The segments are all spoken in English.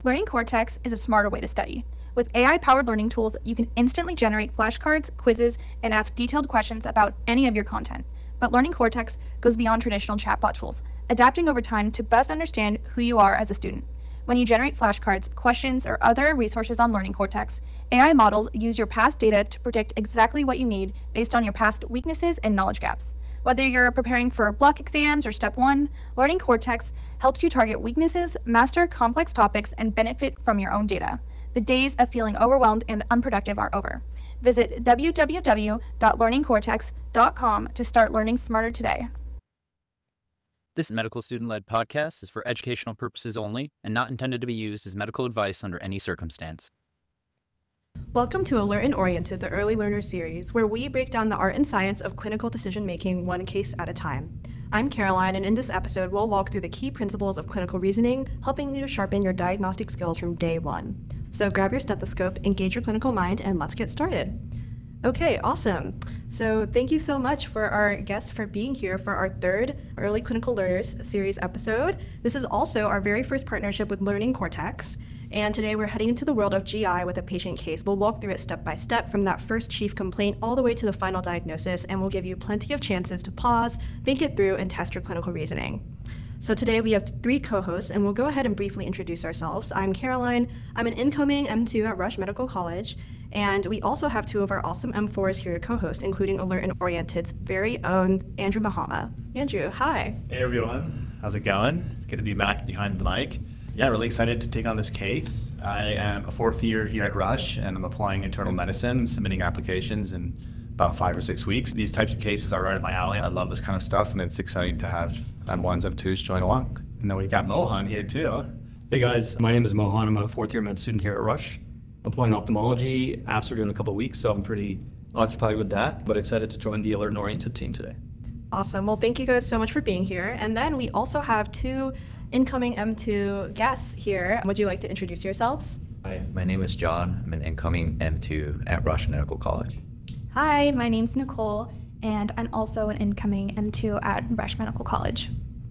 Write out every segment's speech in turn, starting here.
Learning Cortex is a smarter way to study. With AI-powered learning tools, you can instantly generate flashcards, quizzes, and ask detailed questions about any of your content. But Learning Cortex goes beyond traditional chatbot tools, adapting over time to best understand who you are as a student. When you generate flashcards, questions, or other resources on Learning Cortex, AI models use your past data to predict exactly what you need based on your past weaknesses and knowledge gaps. Whether you're preparing for block exams or Step 1, Learning Cortex helps you target weaknesses, master complex topics, and benefit from your own data. The days of feeling overwhelmed and unproductive are over. Visit www.learningcortex.com to start learning smarter today. This medical student-led podcast is for educational purposes only and not intended to be used as medical advice under any circumstance. Welcome to Alert and Oriented, the Early Learner series, where we break down the art and science of clinical decision-making one case at a time. I'm Caroline, and in this episode, we'll walk through the key principles of clinical reasoning, helping you sharpen your diagnostic skills from day one. So grab your stethoscope, engage your clinical mind, and let's get started. Okay, awesome. So thank you so much for our guests for being here for our third Early Clinical Learners series episode. This is also our very first partnership with Learning Cortex. And today we're heading into the world of GI with a patient case. We'll walk through it step by step from that first chief complaint all the way to the final diagnosis, and we'll give you plenty of chances to pause, think it through, and test your clinical reasoning. So today we have three co-hosts, and we'll go ahead and briefly introduce ourselves. I'm Caroline. I'm an incoming M2 at Rush Medical College, and we also have two of our awesome M4s here to co-host, including Alert and Oriented's very own Andrew Mahama. Andrew, hi. Hey everyone, how's it going? It's good to be back behind the mic. Yeah, really excited to take on this case. I am a fourth year here at Rush, and I'm applying internal medicine, submitting applications in about 5 or 6 weeks. These types of cases are right up my alley. I love this kind of stuff, and it's exciting to have M1s, M2s join along. And then we've got Mohan here too. Hey guys, my name is Mohan. I'm a fourth year med student here at Rush. Applying ophthalmology. Apps are due in a couple of weeks, so I'm pretty occupied with that, but excited to join the Alert and Oriented team today. Awesome. Well, thank you guys so much for being here. And then we also have two incoming M2 guests here. Would you like to introduce yourselves? Hi, my name is John. I'm an incoming M2 at Rush Medical College. Hi, my name's Nicole, and I'm also an incoming M2 at Rush Medical College.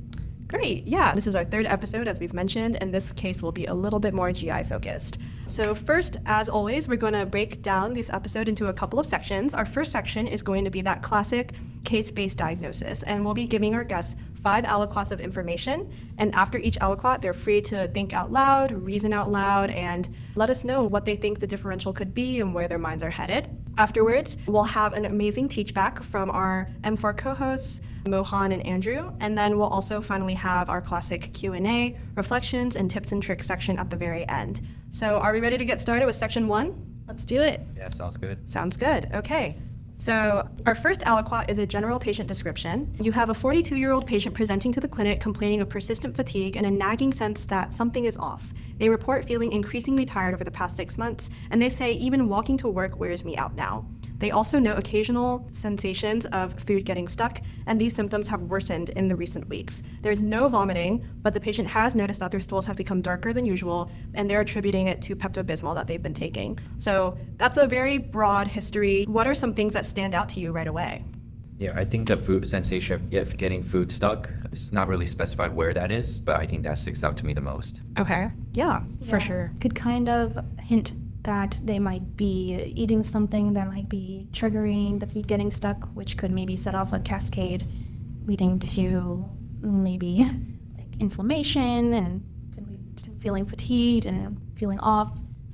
Great. Yeah, this is our third episode, as we've mentioned, and this case will be a little bit more GI focused. So first, as always, we're going to break down this episode into a couple of sections. Our first section is going to be that classic case-based diagnosis, and we'll be giving our guests 5 aliquots of information, and after each aliquot, they're free to think out loud, reason out loud, and let us know what they think the differential could be and where their minds are headed. Afterwards, we'll have an amazing teach back from our M4 co-hosts, Mohan and Andrew, and then we'll also finally have our classic Q&A, reflections, and tips and tricks section at the very end. So are we ready to get started with section 1? Let's do it. Yeah, sounds good. Sounds good. Okay. So our first aliquot is a general patient description. You have a 42-year-old patient presenting to the clinic complaining of persistent fatigue and a nagging sense that something is off. They report feeling increasingly tired over the past 6 months, and they say even walking to work wears me out now. They also note occasional sensations of food getting stuck, and these symptoms have worsened in the recent weeks. There's no vomiting, but the patient has noticed that their stools have become darker than usual, and they're attributing it to Pepto-Bismol that they've been taking. So that's a very broad history. What are some things that stand out to you right away? Yeah, I think the food sensation of getting food stuck, it's not really specified where that is, but I think that sticks out to me the most. Okay. Yeah, for sure. Could kind of hint that they might be eating something that might be triggering the food getting stuck, which could maybe set off a cascade leading to maybe like inflammation and could lead to feeling fatigued and feeling off.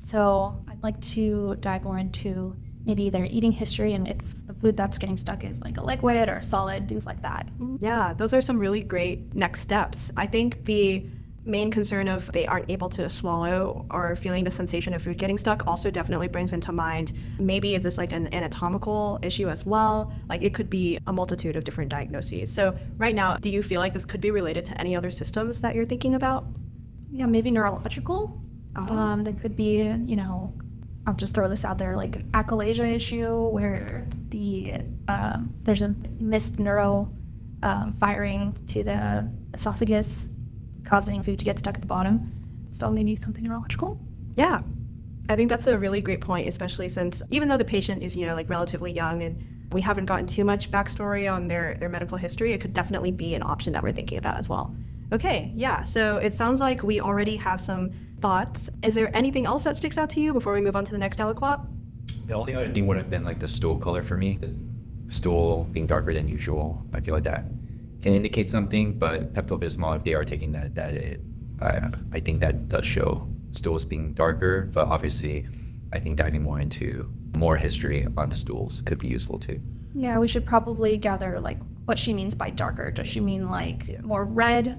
So I'd like to dive more into maybe their eating history and if the food that's getting stuck is like a liquid or solid, things like that. Yeah, those are some really great next steps. I think the main concern of they aren't able to swallow or feeling the sensation of food getting stuck also definitely brings into mind, maybe is this like an anatomical issue as well? Like it could be a multitude of different diagnoses. So right now, do you feel like this could be related to any other systems that you're thinking about? Yeah, maybe neurological. There could be, I'll just throw this out there, like achalasia issue where there's a missed neuro firing to the esophagus, causing food to get stuck at the bottom. So they need something neurological. Yeah, I think that's a really great point, especially since even though the patient is, relatively young and we haven't gotten too much backstory on their medical history, it could definitely be an option that we're thinking about as well. Okay, yeah, so it sounds like we already have some thoughts. Is there anything else that sticks out to you before we move on to the next aliquot? The only other thing would have been like the stool color for me. The stool being darker than usual. I feel like that can indicate something, but Pepto-Bismol, if they are taking I think that does show stools being darker, but obviously I think diving more into more history on the stools could be useful too. Yeah, we should probably gather like what she means by darker. Does she mean like more red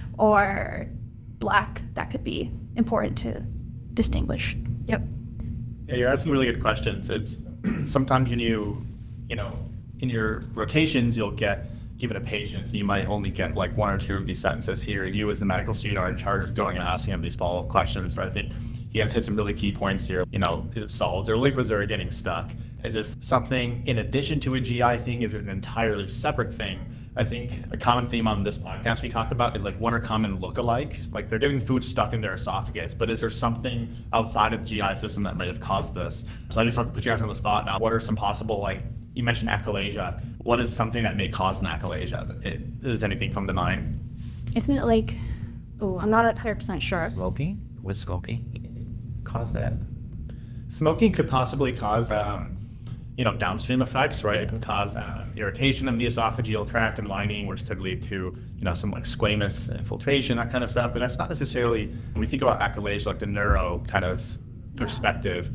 or black? That could be important to distinguish. Yep. Yeah, you're asking really good questions. It's sometimes when you know, in your rotations, you'll get given a patient, you might only get like one or two of these sentences here. You as the medical student are in charge of going and asking him these follow-up questions. So I think he has hit some really key points here. You know, is it solids or liquids that are getting stuck? Is this something in addition to a GI thing? Is it an entirely separate thing? I think a common theme on this podcast we talked about is like what are common lookalikes? Like they're getting food stuck in their esophagus, but is there something outside of the GI system that might have caused this? So I just have to put you guys on the spot now. What are some possible, like you mentioned achalasia. What is something that may cause an achalasia? Is anything come to mind? Isn't it like, I'm not 100% sure. Smoking? Would smoking cause that? Smoking could possibly cause, downstream effects, right? It can cause irritation of the esophageal tract and lining, which could lead to, some like squamous infiltration, that kind of stuff. But that's not necessarily, when we think about achalasia, like the neuro kind of perspective,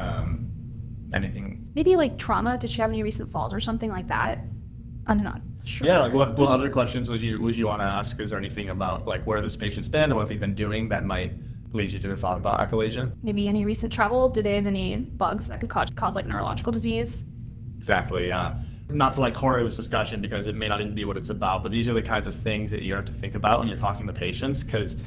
anything. Maybe like trauma. Did she have any recent falls or something like that? I'm not sure. Yeah, like what other questions would you want to ask? Is there anything about like where this patient's been or what they've been doing that might lead you to a thought about achalasia? Maybe any recent travel? Do they have any bugs that could cause like neurological disease? Exactly, yeah. Not to like corner this discussion because it may not even be what it's about, but these are the kinds of things that you have to think about when you're talking to patients because,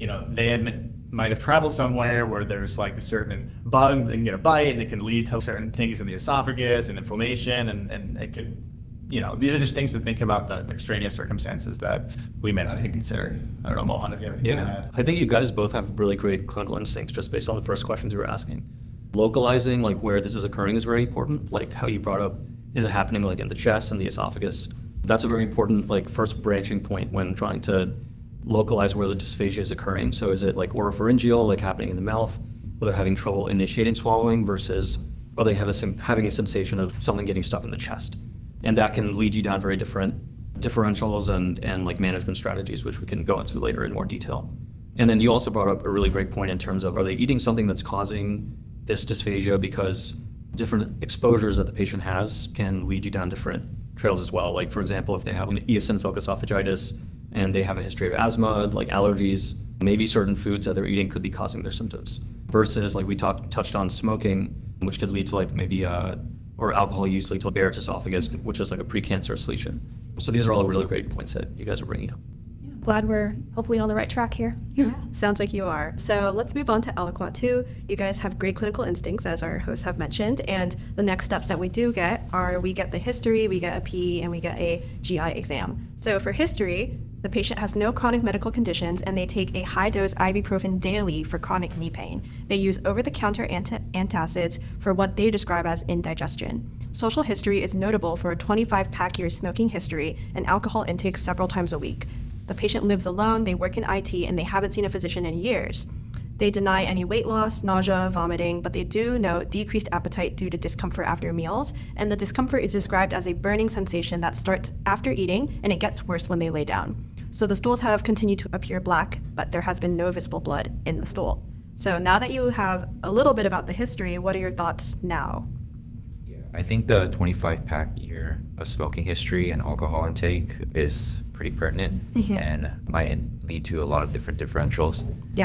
they might have traveled somewhere where there's like a certain bug, they can get a bite and it can lead to certain things in the esophagus and inflammation and it could, these are just things to think about, the extraneous circumstances that we may not even consider. I don't know, Mohan, if you have anything to add. I think you guys both have really great clinical instincts just based on the first questions you were asking. Localizing like where this is occurring is very important, like how you brought up, is it happening like in the chest and the esophagus? That's a very important like first branching point when trying to localize where the dysphagia is occurring. So is it like oropharyngeal, like happening in the mouth, where they're having trouble initiating swallowing versus are they having a sensation of something getting stuck in the chest? And that can lead you down very different differentials and like management strategies, which we can go into later in more detail. And then you also brought up a really great point in terms of, are they eating something that's causing this dysphagia? Because different exposures that the patient has can lead you down different trails as well. Like for example, if they have an eosinophilic esophagitis and they have a history of asthma, like allergies, maybe certain foods that they're eating could be causing their symptoms. Versus like we touched on smoking, which could lead to like maybe or alcohol use leads to Barrett's esophagus, which is like a precancerous lesion. So these are all really great points that you guys are bringing up. Glad we're hopefully on the right track here. Yeah, sounds like you are. So let's move on to aliquot 2. You guys have great clinical instincts, as our hosts have mentioned, and the next steps that we do get are we get the history, we get a PE, and we get a GI exam. So for history, the patient has no chronic medical conditions, and they take a high-dose ibuprofen daily for chronic knee pain. They use over-the-counter antacids for what they describe as indigestion. Social history is notable for a 25-pack year smoking history and alcohol intake several times a week. The patient lives alone, they work in IT, and they haven't seen a physician in years. They deny any weight loss, nausea, vomiting, but they do note decreased appetite due to discomfort after meals, and the discomfort is described as a burning sensation that starts after eating, and it gets worse when they lay down. So the stools have continued to appear black, but there has been no visible blood in the stool. So now that you have a little bit about the history, what are your thoughts now? I think the 25-pack year of smoking history and alcohol intake is pretty pertinent and might lead to a lot of different differentials.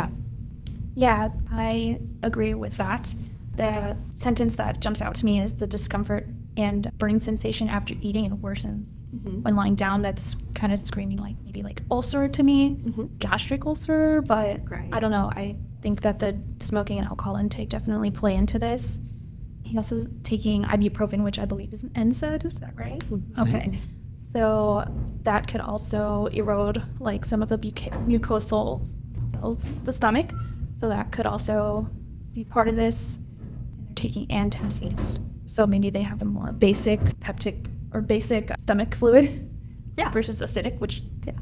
Yeah, I agree with that. The sentence that jumps out to me is the discomfort and burning sensation after eating and worsens when lying down. That's kind of screaming like maybe like ulcer to me, gastric ulcer, but I don't know. I think that the smoking and alcohol intake definitely play into this. He also is taking ibuprofen, which I believe is an NSAID, is that right? Okay. So that could also erode like some of the mucosal cells of the stomach. So that could also be part of this. And they're taking antacids. So maybe they have a more basic peptic or basic stomach fluid versus acidic, which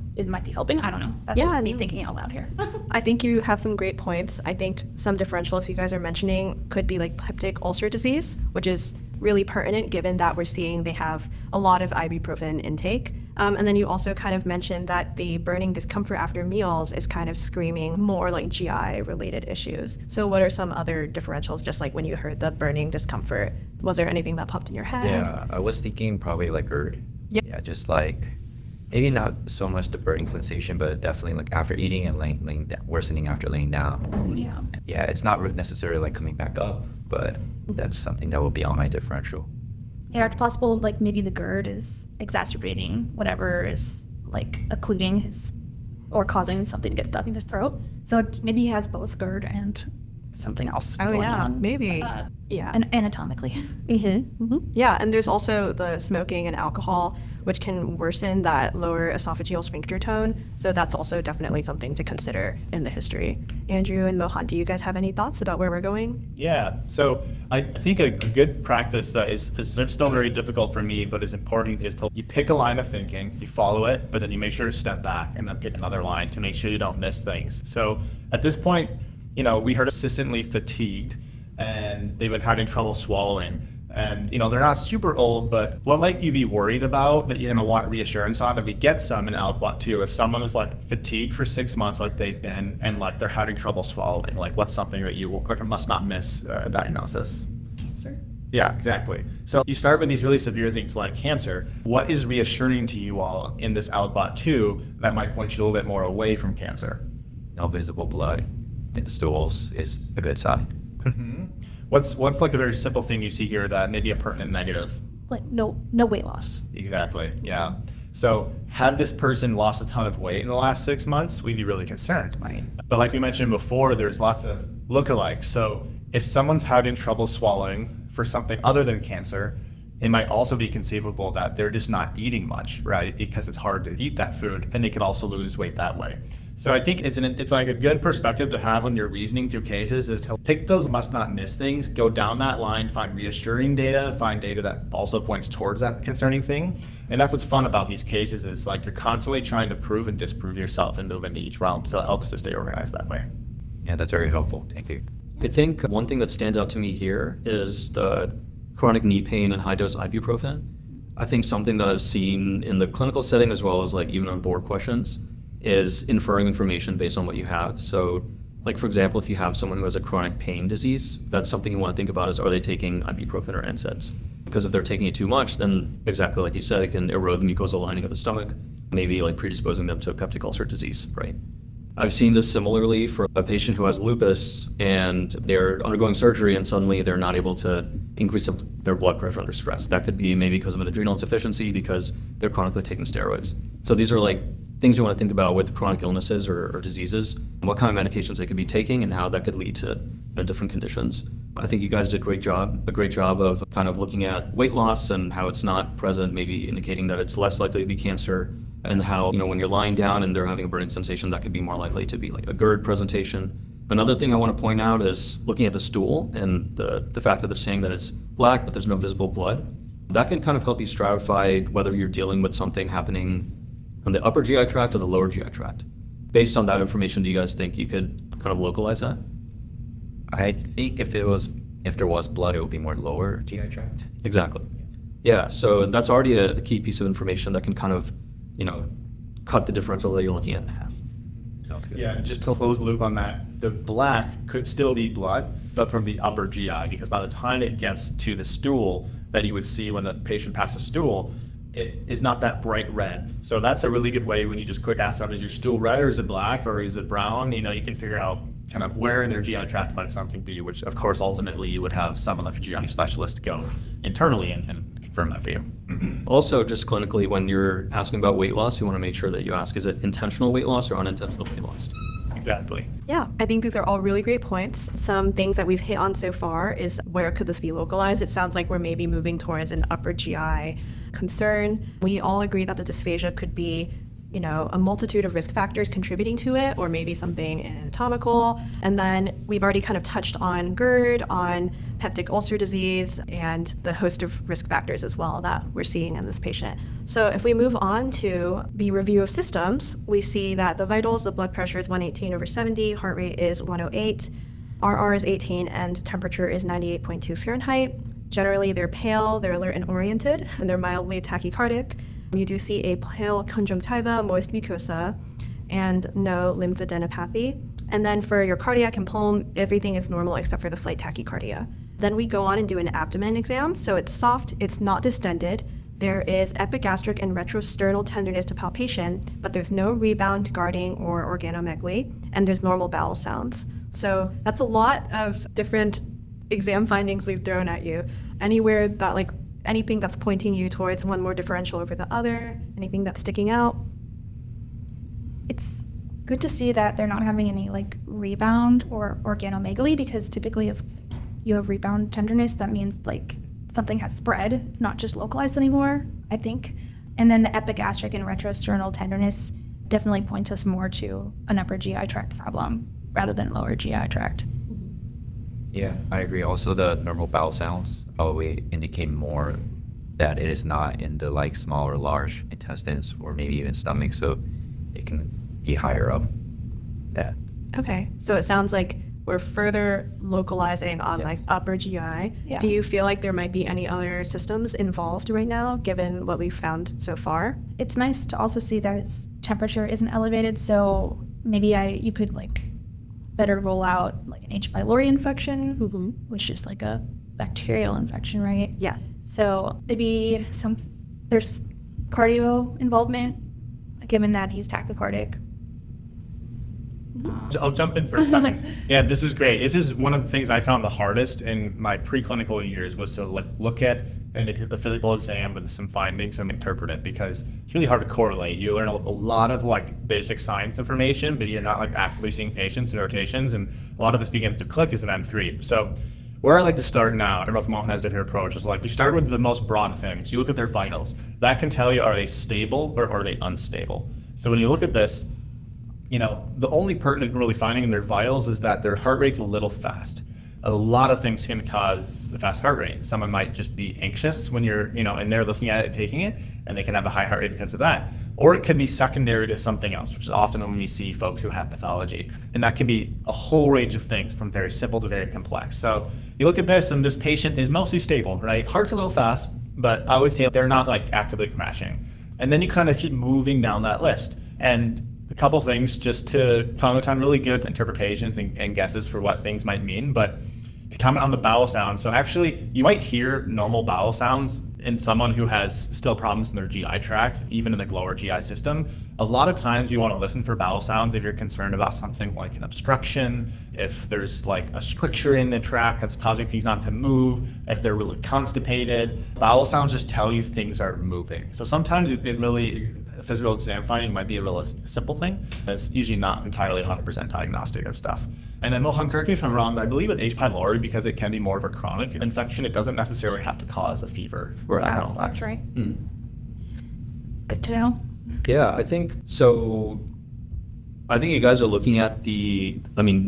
it might be helping. I don't know. That's Yeah, just me no. thinking out loud here. I think you have some great points. I think some differentials you guys are mentioning could be like peptic ulcer disease, which is really pertinent given that we're seeing they have a lot of ibuprofen intake. And then you also kind of mentioned that the burning discomfort after meals is kind of screaming more like GI related issues. So what are some other differentials, just like when you heard the burning discomfort? Was there anything that popped in your head? Yeah, I was thinking probably like GERD. Yep. Yeah, just like maybe not so much the burning sensation, but definitely like after eating and laying down, worsening after laying down. Yeah. Yeah, it's not necessarily like coming back up, but that's something that will be on my differential. Yeah, it's possible like maybe the GERD is exacerbating whatever is like occluding his or causing something to get stuck in his throat. So maybe he has both GERD and something else. Oh, going yeah, on, maybe. Yeah. and anatomically. Yeah, and there's also the smoking and alcohol, which can worsen that lower esophageal sphincter tone. So that's also definitely something to consider in the history. Andrew and Mohan, do you guys have any thoughts about where we're going? Yeah, so I think a good practice that is still very difficult for me, but is important, is to you pick a line of thinking, you follow it, but then you make sure to step back and then pick another line to make sure you don't miss things. So at this point, we heard consistently fatigued, and they've been having trouble swallowing. And, they're not super old, but what might you be worried about that you're going to want reassurance on that we get some in Aliquot 2? If someone is like fatigued for 6 months like they've been and like they're having trouble swallowing, like what's something that you must not miss a diagnosis? Cancer. Yeah, exactly. So you start with these really severe things like cancer. What is reassuring to you all in this Aliquot 2 that might point you a little bit more away from cancer? No visible blood in the stools is a good sign. What's like a very simple thing you see here that may be a pertinent negative? Like no weight loss. Exactly, yeah. So had this person lost a ton of weight in the last 6 months, we'd be really concerned. Right. But like we mentioned before, there's lots of lookalikes. So if someone's having trouble swallowing for something other than cancer, it might also be conceivable that they're just not eating much, right? Because it's hard to eat that food, and they could also lose weight that way. So I think it's like a good perspective to have when you're reasoning through cases is to pick those must not miss things, go down that line, find reassuring data, find data that also points towards that concerning thing. And that's what's fun about these cases is like you're constantly trying to prove and disprove yourself and move into each realm. So it helps to stay organized that way. Yeah, that's very helpful. Thank you. I think one thing that stands out to me here is the chronic knee pain and high-dose ibuprofen. I think something that I've seen in the clinical setting as well as like even on board questions is inferring information based on what you have. So like, for example, if you have someone who has a chronic pain disease, that's something you want to think about is, are they taking ibuprofen or NSAIDs? Because if they're taking it too much, then exactly like you said, it can erode the mucosal lining of the stomach, maybe like predisposing them to peptic ulcer disease, right? I've seen this similarly for a patient who has lupus and they're undergoing surgery and suddenly they're not able to increase their blood pressure under stress. That could be maybe because of an adrenal insufficiency because they're chronically taking steroids. So these are like things you want to think about with chronic illnesses or diseases, what kind of medications they could be taking and how that could lead to different conditions. I think you guys did a great job of kind of looking at weight loss and how it's not present, maybe indicating that it's less likely to be cancer, and how, when you're lying down and they're having a burning sensation, that could be more likely to be like a GERD presentation. Another thing I want to point out is looking at the stool and the fact that they're saying that it's black, but there's no visible blood. That can kind of help you stratify whether you're dealing with something happening on the upper GI tract or the lower GI tract. Based on that information, do you guys think you could kind of localize that? I think if there was blood, it would be more lower GI tract. Exactly. Yeah, so that's already a key piece of information that can kind of, cut the differential that you're looking at in half. Sounds good. Yeah, just to close the loop on that, the black could still be blood, but from the upper GI, because by the time it gets to the stool that you would see when the patient passes stool, it is not that bright red. So that's a really good way when you just quick ask them, is your stool red or is it black or is it brown? You can figure out kind of where in their GI tract might something be, which of course ultimately you would have someone like a GI specialist go internally and confirm that for you. Also, just clinically, when you're asking about weight loss, you want to make sure that you ask, is it intentional weight loss or unintentional weight loss? Exactly. Yeah, I think these are all really great points. Some things that we've hit on so far is where could this be localized? It sounds like we're maybe moving towards an upper GI concern. We all agree that the dysphagia could be a multitude of risk factors contributing to it, or maybe something anatomical. And then we've already kind of touched on GERD, on peptic ulcer disease, and the host of risk factors as well that we're seeing in this patient. So if we move on to the review of systems, we see that the vitals, the blood pressure is 118/70, heart rate is 108, RR is 18, and temperature is 98.2 Fahrenheit. Generally, they're pale, they're alert and oriented, and they're mildly tachycardic. You do see a pale conjunctiva, moist mucosa, and no lymphadenopathy. And then for your cardiac and pulm, everything is normal except for the slight tachycardia. Then we go on and do an abdomen exam. So it's soft, it's not distended. There is epigastric and retrosternal tenderness to palpation, but there's no rebound, guarding, or organomegaly, and there's normal bowel sounds. So that's a lot of different exam findings we've thrown at you. Anywhere that anything that's pointing you towards one more differential over the other, anything that's sticking out? It's good to see that they're not having any rebound or organomegaly, because typically if you have rebound tenderness, that means something has spread. It's not just localized anymore, I think. And then the epigastric and retrosternal tenderness definitely point us more to an upper GI tract problem rather than lower GI tract. Yeah, I agree. Also, the normal bowel sounds probably indicate more that it is not in the small or large intestines or maybe even stomach, so it can be higher up. Yeah. Okay, so it sounds like we're further localizing on upper GI. Yeah. Do you feel like there might be any other systems involved right now, given what we've found so far? It's nice to also see that its temperature isn't elevated, so maybe you could better rule out an H. pylori infection, which is a bacterial infection, right? Yeah. So maybe there's cardio involvement, given that he's tachycardic. I'll jump in for a second. Yeah, this is great. This is one of the things I found the hardest in my preclinical years, was to look at the physical exam with some findings and interpret it, because it's really hard to correlate. You learn a lot of basic science information, but you're not actively seeing patients and rotations, and a lot of this begins to click as an M3. So where I like to start now, I don't know if Mohan has a different approach, is you start with the most broad things. You look at their vitals. That can tell you, are they stable or are they unstable? So when you look at this, the only pertinent really finding in their vitals is that their heart rate's a little fast. A lot of things can cause the fast heart rate. Someone might just be anxious when you're, and they're looking at it, taking it, and they can have a high heart rate because of that. Or it could be secondary to something else, which is often when we see folks who have pathology. And that can be a whole range of things, from very simple to very complex. So you look at this, and this patient is mostly stable, right? Heart's a little fast, but I would say they're not actively crashing. And then you kind of keep moving down that list. And a couple things just to comment on really good interpretations and guesses for what things might mean, but to comment on the bowel sounds. So actually, you might hear normal bowel sounds in someone who has still problems in their GI tract, even in the lower GI system. A lot of times you want to listen for bowel sounds if you're concerned about something like an obstruction, if there's a stricture in the tract that's causing things not to move, if they're really constipated. Bowel sounds just tell you things are moving. So sometimes a physical exam finding might be a real simple thing. It's usually not entirely 100% diagnostic of stuff. And then Mohan, correct me if I'm wrong, but I believe with H. pylori, because it can be more of a chronic infection, it doesn't necessarily have to cause a fever. Wow, that's right. Good to know. Yeah, I think so. I think you guys are looking at the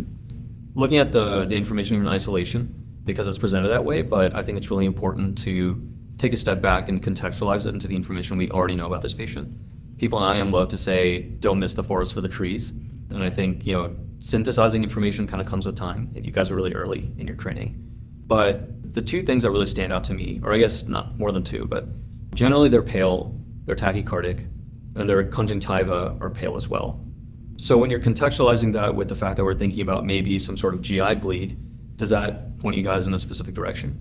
information in isolation because it's presented that way, but I think it's really important to take a step back and contextualize it into the information we already know about this patient. People in IM love to say, don't miss the forest for the trees. And I think, synthesizing information kind of comes with time. You guys are really early in your training. But the two things that really stand out to me, or I guess not more than two, but generally they're pale, they're tachycardic, and their conjunctiva are pale as well. So when you're contextualizing that with the fact that we're thinking about maybe some sort of GI bleed, does that point you guys in a specific direction?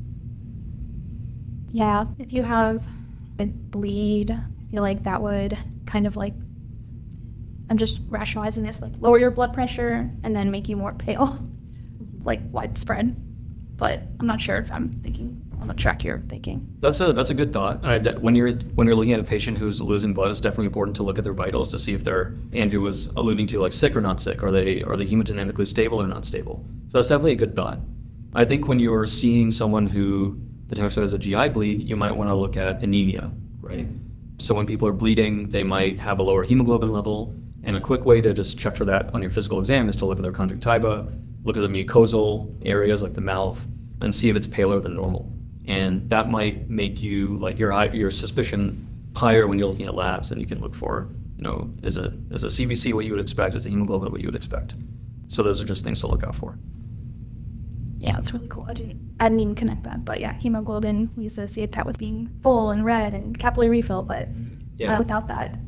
Yeah, if you have a bleed, I feel like that would kind of I'm just rationalizing this, lower your blood pressure and then make you more pale, widespread. But I'm not sure if I'm thinking on the track you're thinking. That's a good thought. When you're looking at a patient who's losing blood, it's definitely important to look at their vitals to see if they're, Andrew was alluding to, sick or not sick. Are they hemodynamically stable or not stable? So that's definitely a good thought. I think when you're seeing someone who potentially has a GI bleed, you might want to look at anemia, right? So when people are bleeding, they might have a lower hemoglobin level. And a quick way to just check for that on your physical exam is to look at their conjunctiva, look at the mucosal areas like the mouth, and see if it's paler than normal. And that might make you like your suspicion higher when you're looking at labs, and you can look for, is a CBC what you would expect, is a hemoglobin what you would expect. So those are just things to look out for. Yeah, that's really cool. I didn't even connect that, but yeah, hemoglobin, we associate that with being full and red and capillary refill, but without that,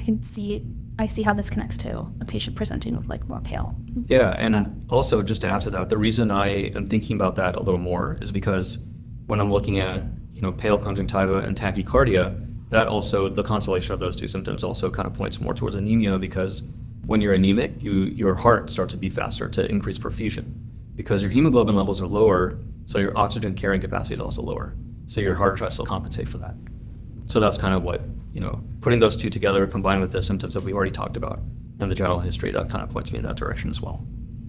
I see how this connects to a patient presenting with like more pale. Yeah, and also just to add to that, the reason I am thinking about that a little more is because when I'm looking at, pale conjunctiva and tachycardia, that also, the constellation of those two symptoms also kind of points more towards anemia, because when you're anemic, your heart starts to beat faster to increase perfusion. Because your hemoglobin levels are lower, so your oxygen carrying capacity is also lower. So your heart tries to compensate for that. So that's kind of what, putting those two together, combined with the symptoms that we already talked about and the general history, that kind of points me in that direction as well.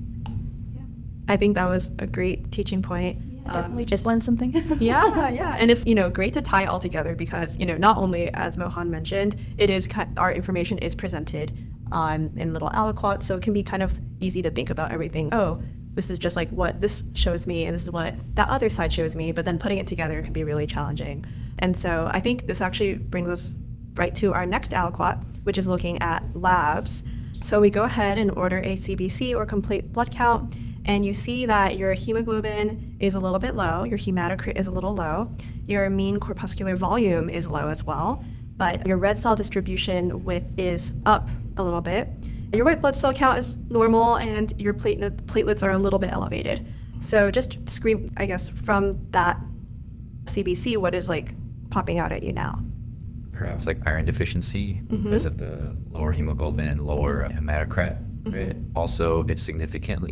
I think that was a great teaching point. Definitely just learned something. Yeah. And it's, great to tie it all together because, not only, as Mohan mentioned, our information is presented in little aliquots, so it can be kind of easy to think about everything. Oh, this is just like what this shows me, and this is what that other side shows me, but then putting it together can be really challenging. And so I think this actually brings us right to our next aliquot, which is looking at labs. So we go ahead and order a CBC or complete blood count, and you see that your hemoglobin is a little bit low, your hematocrit is a little low, your mean corpuscular volume is low as well, but your red cell distribution width is up a little bit. Your white blood cell count is normal, and your platelets are a little bit elevated. So just scream, I guess, from that CBC, what is like popping out at you now? Perhaps like iron deficiency because of the lower hemoglobin and lower hematocrit. Right? Also, it's significantly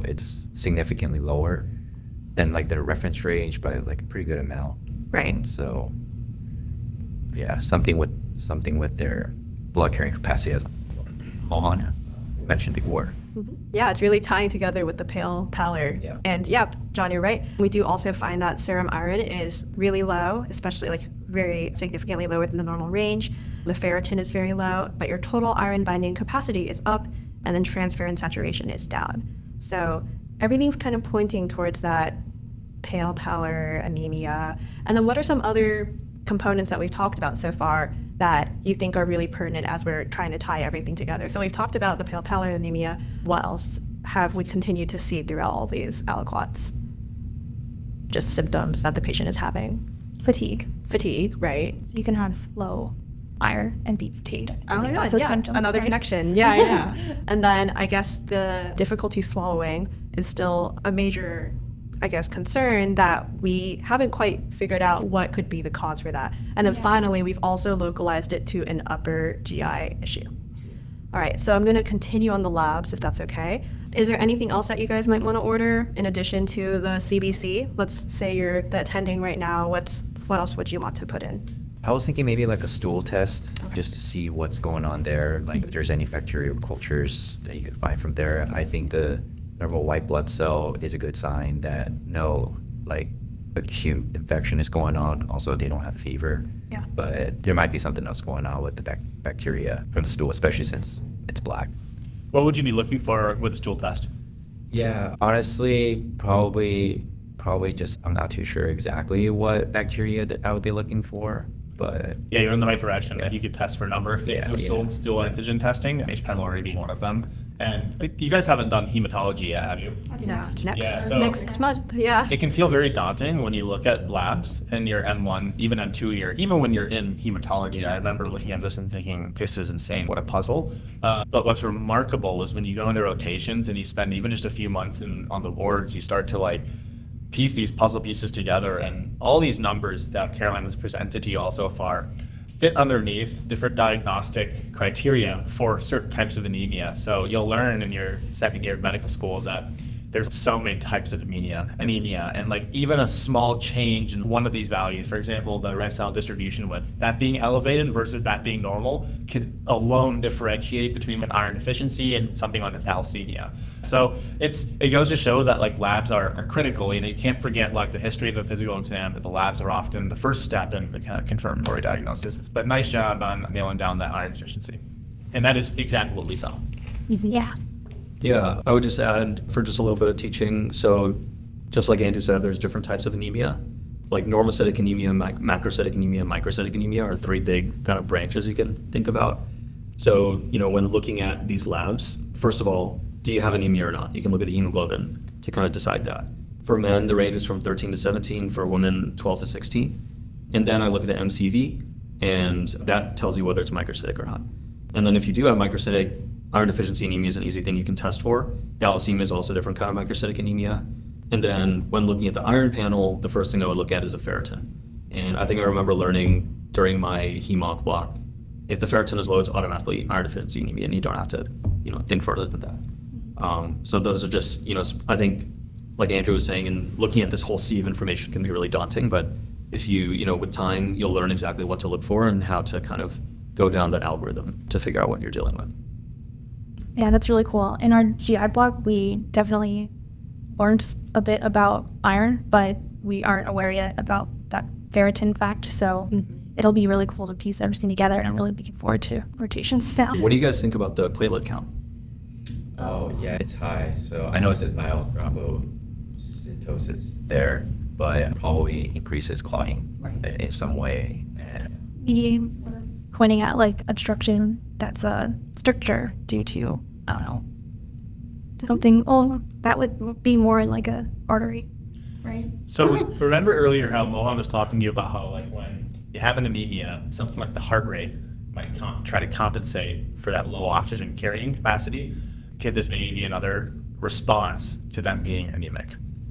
lower than like the reference range by like a pretty good amount. Right. So, yeah, something with their blood carrying capacity, as Mohan mentioned before. Yeah, it's really tying together with the pale pallor. Yeah. And yeah, John, you're right. We do also find that serum iron is really low, especially like very significantly lower than the normal range. The ferritin is very low, but your total iron binding capacity is up, and then transferrin saturation is down. So everything's kind of pointing towards that pale pallor, anemia. And then what are some other components that we've talked about so far that you think are really pertinent as we're trying to tie everything together? So we've talked about the pale pallor, anemia. What else have we continued to see throughout all these aliquots? Just symptoms that the patient is having. Fatigue. Right? So you can have low iron and be fatigued. Oh my God, That's a yeah, symptom, another right? connection. Yeah. And then I guess the difficulty swallowing is still a major, concern that we haven't quite figured out what could be the cause for that. And then finally, we've also localized it to an upper GI issue. All right, so I'm going to continue on the labs, if that's okay. Is there anything else that you guys might want to order in addition to the CBC? Let's say you're the attending right now. What else would you want to put in? I was thinking maybe like a stool test, just to see what's going on there, like if there's any bacterial cultures that you could find from there. I think the normal white blood cell is a good sign that no like acute infection is going on. Also, they don't have fever. Yeah. But there might be something else going on with the bacteria from the stool, especially since it's black. What would you be looking for with a stool test? Yeah, honestly, probably just, I'm not too sure exactly what bacteria that I would be looking for. But yeah, you're in the right direction. Yeah. You could test for a number of things with Yeah. stool antigen testing, H. pylori being one of them. And you guys haven't done hematology yet, have you? Next Next month. Yeah. It can feel very daunting when you look at labs in your M1, even M2 year, even when you're in hematology. I remember looking at this and thinking, this is insane, what a puzzle. But what's remarkable is when you go into rotations and you spend even just a few months on the wards, you start to piece these puzzle pieces together, and all these numbers that Caroline has presented to you all so far fit underneath different diagnostic criteria for certain types of anemia. So you'll learn in your second year of medical school that there's so many types of anemia, and like even a small change in one of these values, for example, the red cell distribution width, that being elevated versus that being normal could alone differentiate between an iron deficiency and something like a thalassemia. So it goes to show that like labs are critical. You can't forget like the history of a physical exam, that the labs are often the first step in the kind of confirmatory diagnosis. But nice job on nailing down that iron deficiency. And that is exactly what we saw. Yeah. Yeah, I would just add for just a little bit of teaching. So just like Andrew said, there's different types of anemia. Like normocytic anemia, macrocytic anemia, microcytic anemia are three big kind of branches you can think about. So, when looking at these labs, first of all, do you have anemia or not? You can look at the hemoglobin to kind of decide that. For men, the range is from 13 to 17. For women, 12 to 16. And then I look at the MCV, and that tells you whether it's microcytic or not. And then if you do have microcytic, iron deficiency anemia is an easy thing you can test for. Thalassemia is also a different kind of microcytic anemia. And then when looking at the iron panel, the first thing I would look at is the ferritin. And I think I remember learning during my hemonc block, if the ferritin is low, it's automatically iron deficiency anemia, and you don't have to, think further than that. So those are just, I think, like Andrew was saying, and looking at this whole sea of information can be really daunting. But if you, with time, you'll learn exactly what to look for and how to kind of go down that algorithm to figure out what you're dealing with. Yeah, that's really cool. In our GI block, we definitely learned a bit about iron, but we aren't aware yet about that ferritin fact. So it'll be really cool to piece everything together, and I'm really looking forward to rotations now. What do you guys think about the platelet count? Oh, yeah, it's high. So I know it says mild thrombocytosis there, but it probably increases clotting in some way. Maybe pointing at like obstruction that's a stricture due to, I don't know, something. Oh, that would be more in like a artery, right? So remember earlier how Mohan was talking to you about how like when you have an anemia, something like the heart rate might try to compensate for that low oxygen carrying capacity. Could this maybe be another response to them being anemic?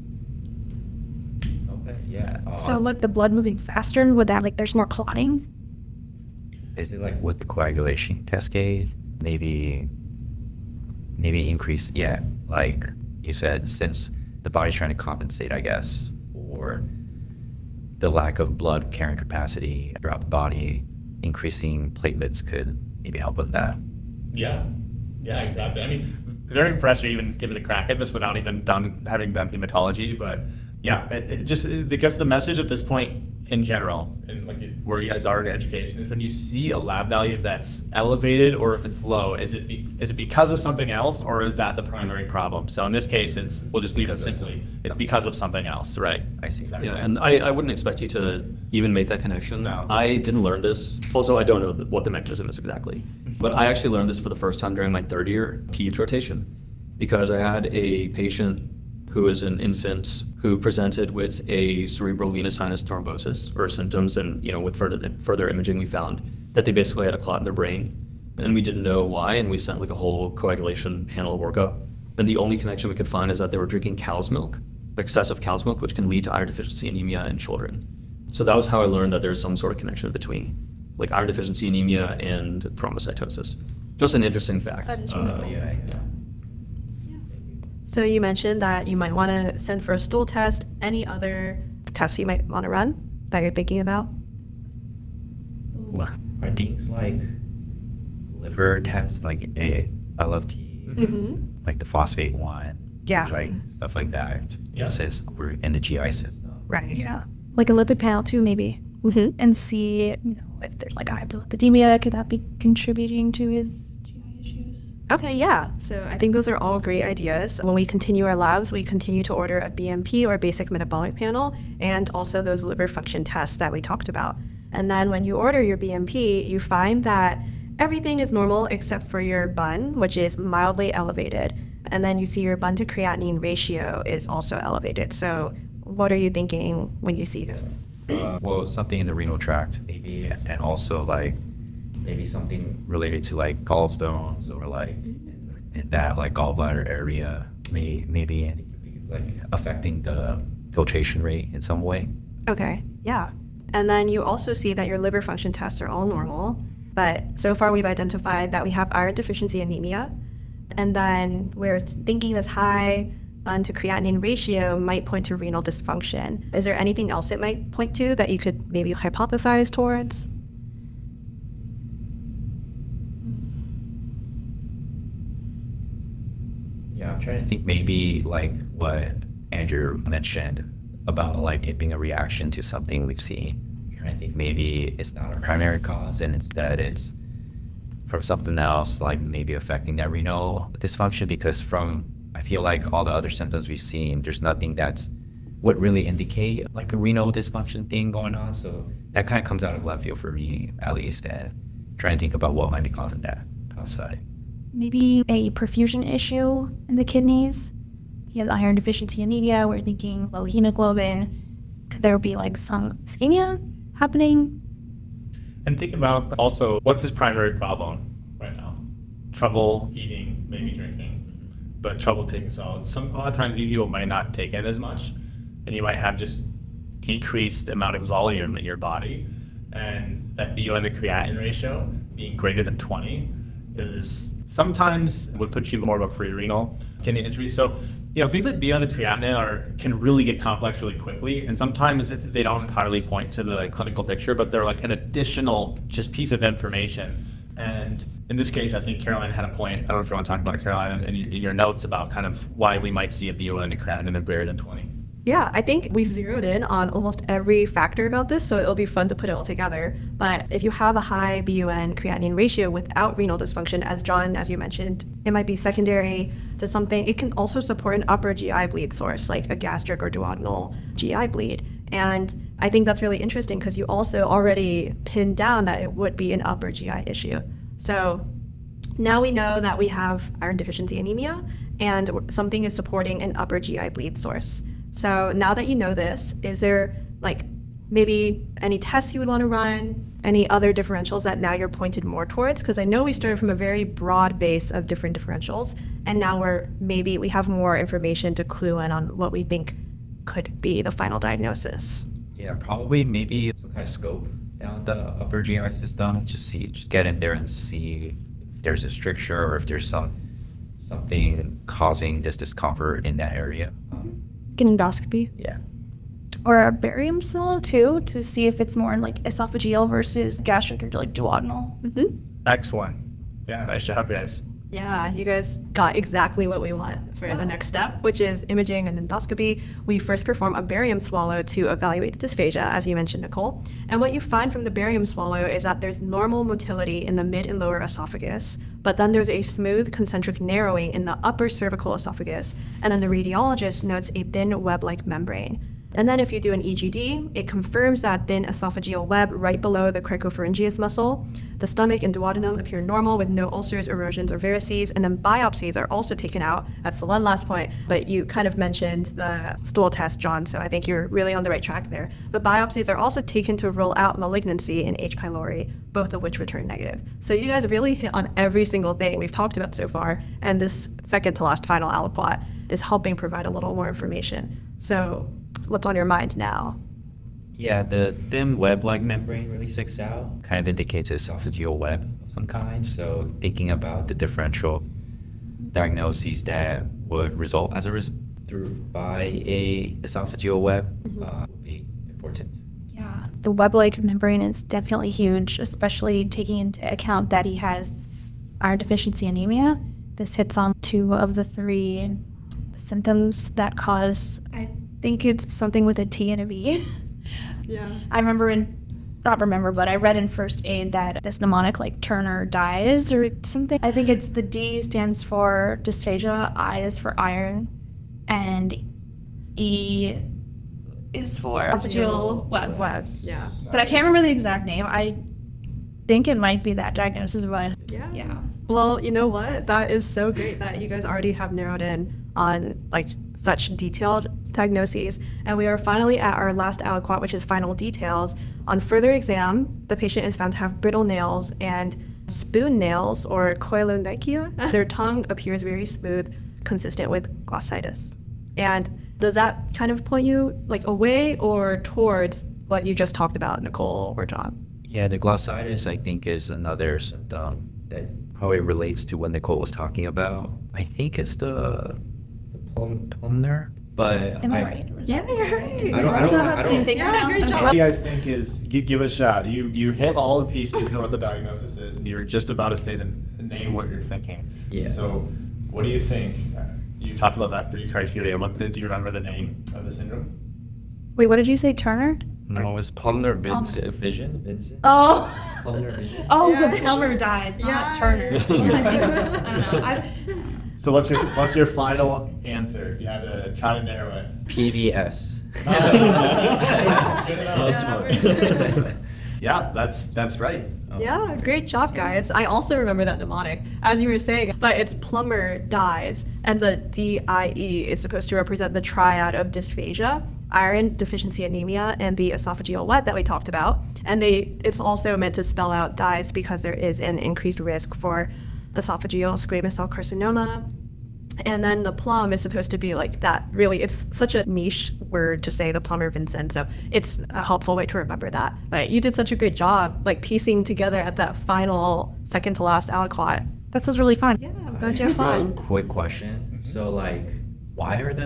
Okay, yeah. So like the blood moving faster, would that like there's more clotting? Is it like with the coagulation cascade? Maybe increase, yeah, like you said, since the body's trying to compensate, I guess, for the lack of blood carrying capacity throughout the body, increasing platelets could maybe help with that. Yeah, exactly. I mean, very impressed you even give it a crack at this without even having done hematology, but yeah, it just because the message at this point in general, and like where you guys are in education, is when you see a lab value that's elevated or if it's low, is it because of something else, or is that the primary problem? So in this case, we'll just leave it simply. It's because of something else, right? I see. Exactly. Yeah, and I wouldn't expect you to even make that connection. No. I didn't learn this. Also, I don't know what the mechanism is exactly. But I actually learned this for the first time during my third year peds rotation, because I had a patient who is an infant who presented with a cerebral venous sinus thrombosis or symptoms, and with further imaging we found that they basically had a clot in their brain, and we didn't know why, and we sent like a whole coagulation panel workup. And the only connection we could find is that they were drinking cow's milk, excessive cow's milk, which can lead to iron deficiency anemia in children. So that was how I learned that there's some sort of connection between like iron deficiency anemia and thrombocytosis. Just an interesting fact. That is really yeah. So you mentioned that you might want to send for a stool test. Any other tests you might want to run that you're thinking about? Are things like liver tests, like LFTs, like the phosphate one, Yeah. like stuff like that? Yeah. It says we're in the GI system. Right. Yeah, like a lipid panel too, maybe, and see if there's like hyperlipidemia. Could that be contributing to his GI issues? Okay, yeah. So I think those are all great ideas. When we continue our labs, we continue to order a BMP or basic metabolic panel, and also those liver function tests that we talked about. And then when you order your BMP, you find that everything is normal except for your BUN, which is mildly elevated. And then you see your BUN to creatinine ratio is also elevated. So what are you thinking when you see that? Well, something in the renal tract, maybe, and also like maybe something related to like gallstones or like in that like gallbladder area, maybe, and it could be like affecting the filtration rate in some way. Okay, yeah. And then you also see that your liver function tests are all normal, but so far we've identified that we have iron deficiency anemia, and then we're thinking is high, to creatinine ratio might point to renal dysfunction. Is there anything else it might point to that you could maybe hypothesize towards? Yeah, I'm trying to think maybe like what Andrew mentioned about like it being a reaction to something we've seen. I'm trying to think maybe it's not a primary cause and instead it's from something else, like maybe affecting that renal dysfunction, because I feel like all the other symptoms we've seen, there's nothing that's would really indicate like a renal dysfunction thing going on. So that kind of comes out of left field for me, at least, and trying to think about what might be causing that outside. Maybe a perfusion issue in the kidneys. He has iron deficiency anemia. We're thinking low hemoglobin. Could there be like some ischemia happening? And think about also, what's his primary problem right now? Trouble eating, maybe drinking, but trouble taking solids. A lot of times you people might not take in as much, and you might have just decreased amount of volume in your body. And that BUN to creatinine ratio being greater than 20 is sometimes would put you more of a pre-renal kidney injury. So, things like BUN to creatinine can really get complex really quickly, and sometimes they don't entirely point to the clinical picture, but they're like an additional just piece of information. And in this case, I think Caroline had a point. I don't know if you want to talk about it, Caroline, in your notes about kind of why we might see a BUN to creatinine greater than 20. Yeah, I think we've zeroed in on almost every factor about this, so it'll be fun to put it all together. But if you have a high BUN creatinine ratio without renal dysfunction, as you mentioned, it might be secondary to something. It can also support an upper GI bleed source, like a gastric or duodenal GI bleed. And I think that's really interesting because you also already pinned down that it would be an upper GI issue. So now we know that we have iron deficiency anemia and something is supporting an upper GI bleed source. So now that you know this, is there like maybe any tests you would want to run, any other differentials that now you're pointed more towards? Because I know we started from a very broad base of different differentials, and now we have more information to clue in on what we think could be the final diagnosis. Yeah, probably maybe some kind of scope down the upper GI system. Just get in there and see if there's a stricture or if there's something causing this discomfort in that area. Get endoscopy. Yeah. Or a barium swallow too, to see if it's more like esophageal versus gastric or like duodenal. Excellent. Yeah, nice job, guys. Yeah, you guys got exactly what we want for the next step, which is imaging and endoscopy. We first perform a barium swallow to evaluate the dysphagia, as you mentioned, Nicole. And what you find from the barium swallow is that there's normal motility in the mid and lower esophagus, but then there's a smooth concentric narrowing in the upper cervical esophagus, and then the radiologist notes a thin web-like membrane. And then if you do an EGD, it confirms that thin esophageal web right below the cricopharyngeus muscle. The stomach and duodenum appear normal with no ulcers, erosions, or varices, and then biopsies are also taken out. That's the one last point, but you kind of mentioned the stool test, John, so I think you're really on the right track there. But biopsies are also taken to rule out malignancy in H. pylori, both of which return negative. So you guys really hit on every single thing we've talked about so far, and this second to last final aliquot is helping provide a little more information. So what's on your mind now? Yeah, the thin web-like membrane really sticks out. Kind of indicates esophageal web of some kind. So thinking about the differential diagnoses that would result as by a esophageal web would be important. Yeah, the web-like membrane is definitely huge, especially taking into account that he has iron deficiency anemia. This hits on 2 of the 3 symptoms that cause, I think it's something with a T and a V. Yeah. I read in first aid that this mnemonic like Turner dies or something. I think it's the D stands for dysphagia, I is for iron, and E is for esophageal web. Yeah. But I can't remember the exact name. I think it might be that diagnosis, but yeah. Well, you know what? That is so great that you guys already have narrowed in on like such detailed diagnoses. And we are finally at our last aliquot, which is final details. On further exam, the patient is found to have brittle nails and spoon nails or koilonychia. Their tongue appears very smooth, consistent with glossitis. And does that kind of point you like away or towards what you just talked about, Nicole or John? Yeah, the glossitis, I think, is another symptom that probably relates to what Nicole was talking about. I think it's the Plumner, but Am I right? Yeah, you're right. I don't. Yeah, great What job. do you guys think is, give a shot. You hit all the pieces of what the diagnosis is. You're just about to say the name what you're thinking. Yeah. So what do you think? You talked about that 3 criteria. Do you remember the name of the syndrome? Wait, what did you say, Turner? No, it was Plumner vision. Vincent. Oh. Plumner vision. Oh, Yeah. the Plummer dies, not Yeah. Turner. I don't know. So what's your final answer if you had to try to narrow it? PVS. Yeah, that's right. Yeah, great job, guys. I also remember that mnemonic, as you were saying, but it's Plummer dies, and the DIE is supposed to represent the triad of dysphagia, iron deficiency anemia, and the esophageal wet that we talked about. And it's also meant to spell out dies because there is an increased risk for esophageal squamous cell carcinoma. And then the plum is supposed to be like that. Really, it's such a niche word to say, the Plummer Vincent. So it's a helpful way to remember that. But you did such a great job, like piecing together at that final second to last aliquot. This was really fun. Yeah, I'm glad you had fun. Quick question. So like, why are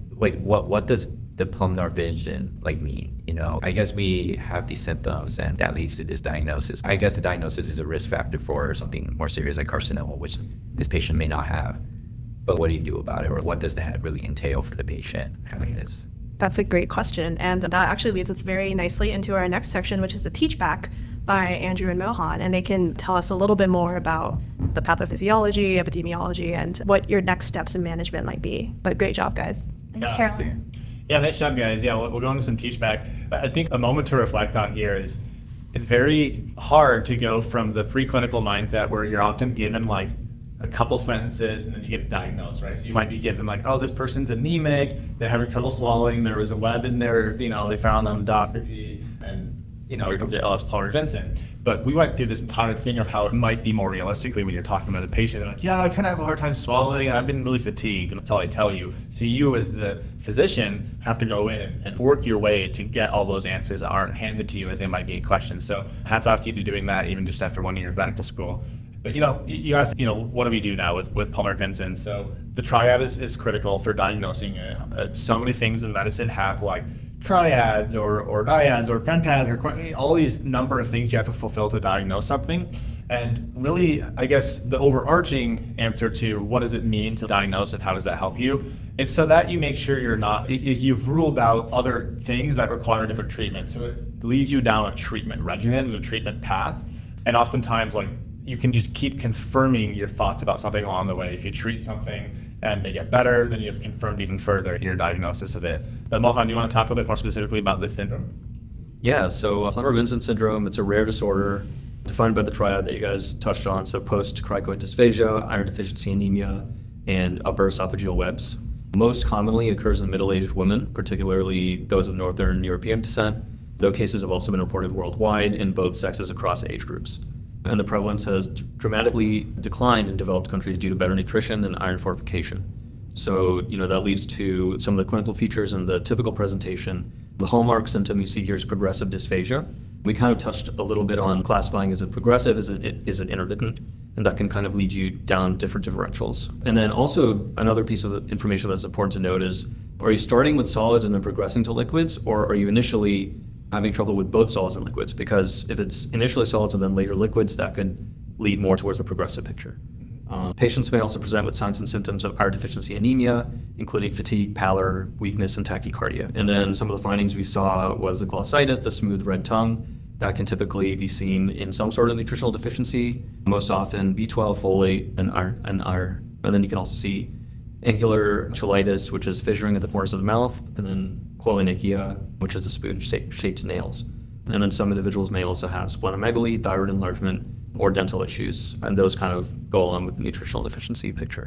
what does the Plumner vision like mean? You know, I guess we have these symptoms and that leads to this diagnosis. I guess the diagnosis is a risk factor for something more serious like carcinoma, which this patient may not have. But what do you do about it, or what does that really entail for the patient having this? That's a great question. And that actually leads us very nicely into our next section, which is the Teach Back by Andrew and Mohan. And they can tell us a little bit more about the pathophysiology, epidemiology, and what your next steps in management might be. But great job, guys. Thanks, Yeah. Caroline. Yeah, nice job, guys. Yeah, we'll go into some teach back. I think a moment to reflect on here is it's very hard to go from the preclinical mindset where you're often given like a couple sentences and then you get diagnosed, right? So you might be given like, oh, this person's anemic, they're having trouble swallowing, there was a web in there, they found on endoscopy, and you're going to say, oh, it's Plummer Vincent. But we went through this entire thing of how it might be more realistically when you're talking about the patient. They're like, yeah, I kind of have a hard time swallowing and I've been really fatigued, and that's all I tell you. So you as the physician have to go in and work your way to get all those answers that aren't handed to you as they might be questions. So hats off to you to doing that even just after 1 year of medical school. But you asked, what do we do now with Plummer Vincent? So the triad is critical for diagnosing it. So many things in medicine have like triads or dyads or pentads or all these number of things you have to fulfill to diagnose something. And really, I guess the overarching answer to what does it mean to diagnose and how does that help you? It's so that you make sure you've ruled out other things that require different treatment. So it leads you down a treatment regimen, a treatment path. And oftentimes, like, you can just keep confirming your thoughts about something along the way. If you treat something and they get better, then you've confirmed even further your diagnosis of it. But Mohan, do you want to talk a little bit more specifically about this syndrome? Yeah, so Plummer-Vincent syndrome, it's a rare disorder defined by the triad that you guys touched on. So post-cricoid dysphagia, iron deficiency anemia, and upper esophageal webs. Most commonly occurs in middle-aged women, particularly those of Northern European descent, though cases have also been reported worldwide in both sexes across age groups. And the prevalence has dramatically declined in developed countries due to better nutrition and iron fortification. So, that leads to some of the clinical features and the typical presentation. The hallmark symptom you see here is progressive dysphagia. We kind of touched a little bit on classifying, is it progressive, is it intermittent? And that can kind of lead you down different differentials. And then also another piece of information that's important to note is, are you starting with solids and then progressing to liquids, or are you initially having trouble with both solids and liquids? Because if it's initially solids and then later liquids, that could lead more towards a progressive picture. Patients may also present with signs and symptoms of iron deficiency anemia, including fatigue, pallor, weakness, and tachycardia. And then some of the findings we saw was the glossitis, the smooth red tongue. That can typically be seen in some sort of nutritional deficiency, most often B12, folate, and iron. And then you can also see angular cheilitis, which is fissuring at the corners of the mouth, and then quolonychia, which is the spoon-shaped nails. And then some individuals may also have splenomegaly, thyroid enlargement, or dental issues, and those kind of go along with the nutritional deficiency picture.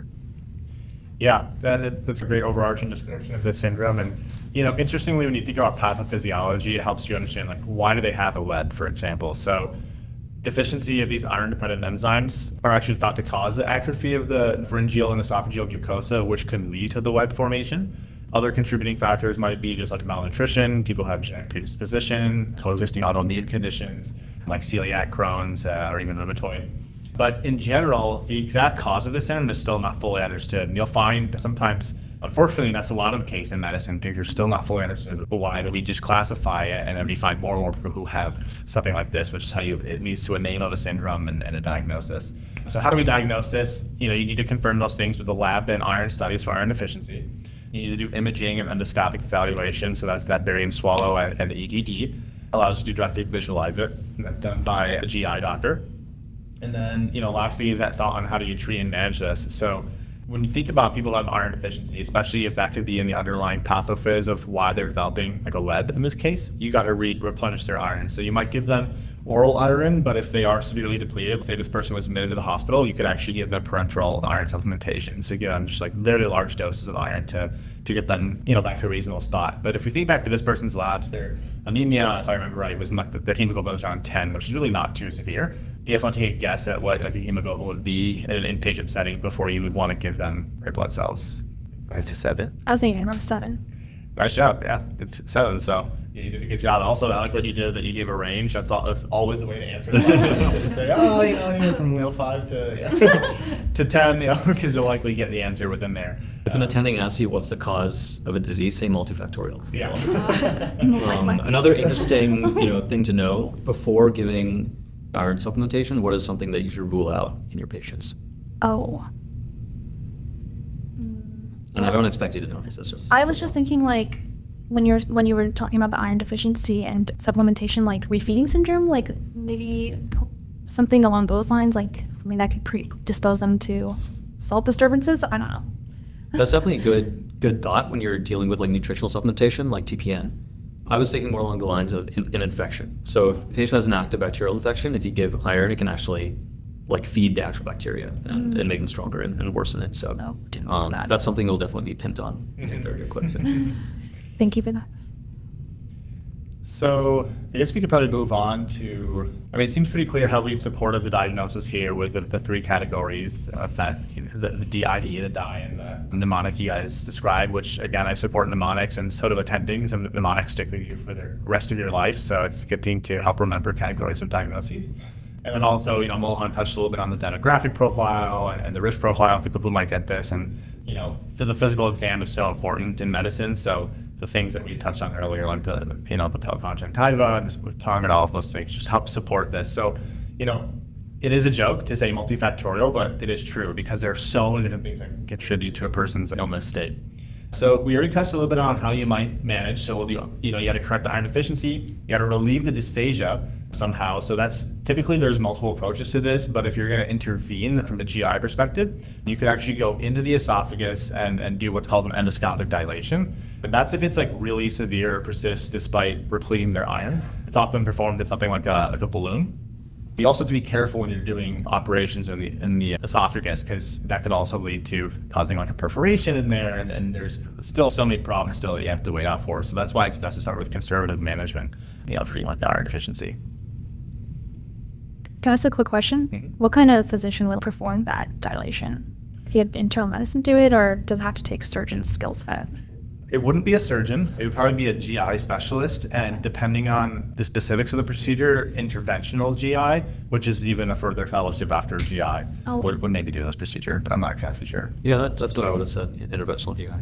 Yeah, that's a great overarching description of this syndrome. And, interestingly, when you think about pathophysiology, it helps you understand, like, why do they have a web, for example? So deficiency of these iron-dependent enzymes are actually thought to cause the atrophy of the pharyngeal and esophageal mucosa, which can lead to the web formation. Other contributing factors might be just like malnutrition, people have genetic predisposition, coexisting autoimmune conditions like celiac, Crohn's, or even rheumatoid. But in general, the exact cause of this syndrome is still not fully understood. And you'll find sometimes Unfortunately, that's a lot of the case in medicine because you're still not fully understood why do we just classify it, and then we find more and more people who have something like this, which is how it leads to a name of a syndrome and a diagnosis. So how do we diagnose this? You need to confirm those things with the lab and iron studies for iron deficiency. You need to do imaging and endoscopic evaluation, so that's that barium swallow and the EGD. Allows you to directly visualize it, and that's done by a GI doctor. And then, lastly is that thought on how do you treat and manage this. So when you think about people who have iron deficiency, especially if that could be in the underlying pathophys of why they're developing like a lead in this case, you got to replenish their iron. So you might give them oral iron, but if they are severely depleted, say this person was admitted to the hospital, you could actually give them parenteral iron supplementation. So again, just like very large doses of iron to get them, back to a reasonable spot. But if we think back to this person's labs, their anemia, if I remember right, was their hemoglobin was around 10, which is really not too severe. Do you have to take a guess at what like a hemoglobin would be in an inpatient setting before you would want to give them red blood cells? 5 to 7. I was thinking around 7. Nice job. Yeah, it's 7. So you did a good job. Also, I like what you did that you gave a range. That's always a way to answer the question. Say, anywhere from 5 to 10, because you'll likely get the answer within there. If an attending asks you what's the cause of a disease, say multifactorial. Yeah. Another interesting thing to know before giving iron supplementation, what is something that you should rule out in your patients? Oh. And I don't expect you to know this. I was just thinking like when you were talking about the iron deficiency and supplementation, like refeeding syndrome, like maybe something along those lines, like something that could predispose them to salt disturbances. I don't know. That's definitely a good thought when you're dealing with like nutritional supplementation, like TPN. I was thinking more along the lines of an infection. So if a patient has an active bacterial infection, if you give iron, it can actually like feed the actual bacteria and make them stronger and worsen it. So that's something you'll definitely be pinned on very quickly. Thank you for that. So I guess we could probably move on to, it seems pretty clear how we've supported the diagnosis here with the 3 categories of that, the DID, the dye, and the mnemonic you guys described, which again, I support mnemonics, and so do attending. Some mnemonics stick with you for the rest of your life. So it's a good thing to help remember categories of diagnoses. And then also, Mohan touched a little bit on the demographic profile and the risk profile for people who might get this. And, the physical exam is so important in medicine. So the things that we touched on earlier, like the pill conjunctiva and the tongue and all of those things just help support this. So, it is a joke to say multifactorial, but it is true because there are so many different things that can contribute to a person's illness state. So we already touched a little bit on how you might manage. So you got to correct the iron deficiency, you got to relieve the dysphagia somehow. So that's typically there's multiple approaches to this, but if you're going to intervene from the GI perspective, you could actually go into the esophagus and do what's called an endoscopic dilation. But that's if it's like really severe or persists despite repleting their iron. It's often performed with something like a balloon. You also have to be careful when you're doing operations in the esophagus, because that could also lead to causing like a perforation in there, and there's still so many problems still that you have to wait out for. So that's why it's best to start with conservative management, for like the iron deficiency. Can I ask a quick question? Mm-hmm. What kind of physician will perform that dilation? Can you have internal medicine do it, or does it have to take a surgeon's skill set? It wouldn't be a surgeon. It would probably be a GI specialist, and depending on the specifics of the procedure, interventional GI, which is even a further fellowship after GI, would maybe do this procedure, but I'm not exactly sure. Yeah, that's what I would have said, interventional GI.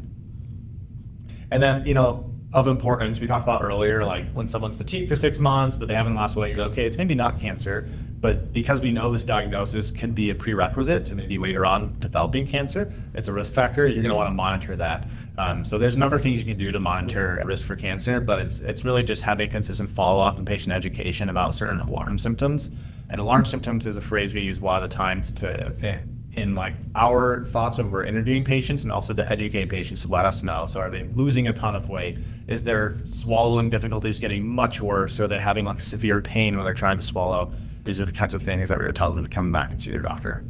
And then, of importance, we talked about earlier, like when someone's fatigued for 6 months, but they haven't lost weight, you're okay, it's maybe not cancer, but because we know this diagnosis can be a prerequisite to maybe later on developing cancer, it's a risk factor, you're gonna wanna monitor that. So there's a number of things you can do to monitor risk for cancer, but it's really just having consistent follow-up and patient education about certain alarm symptoms. And alarm symptoms is a phrase we use a lot of the times in like our thoughts when we're interviewing patients, and also to educate patients to let us know. So are they losing a ton of weight? Is their swallowing difficulties getting much worse? Are they having like severe pain when they're trying to swallow? These are the kinds of things that we're going to tell them to come back and see their doctor.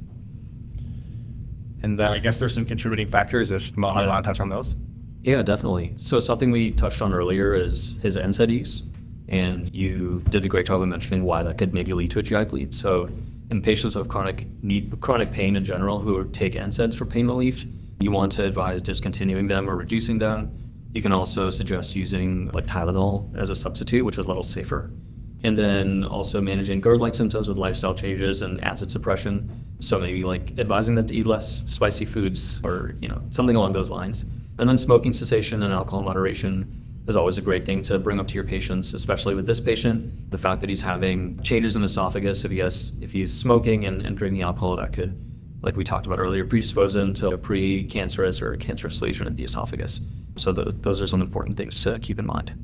And then I guess there's some contributing factors. If Mohan want to touch on those? Yeah, definitely. So something we touched on earlier is his NSAID use, and you did a great job of mentioning why that could maybe lead to a GI bleed. So in patients of chronic pain in general who take NSAIDs for pain relief, you want to advise discontinuing them or reducing them. You can also suggest using like Tylenol as a substitute, which is a little safer. And then also managing GERD-like symptoms with lifestyle changes and acid suppression. So maybe like advising them to eat less spicy foods or, something along those lines. And then smoking cessation and alcohol moderation is always a great thing to bring up to your patients, especially with this patient. The fact that he's having changes in the esophagus, if he's smoking and drinking alcohol, that could, like we talked about earlier, predispose him to a pre-cancerous or cancerous lesion in the esophagus. So those are some important things to keep in mind.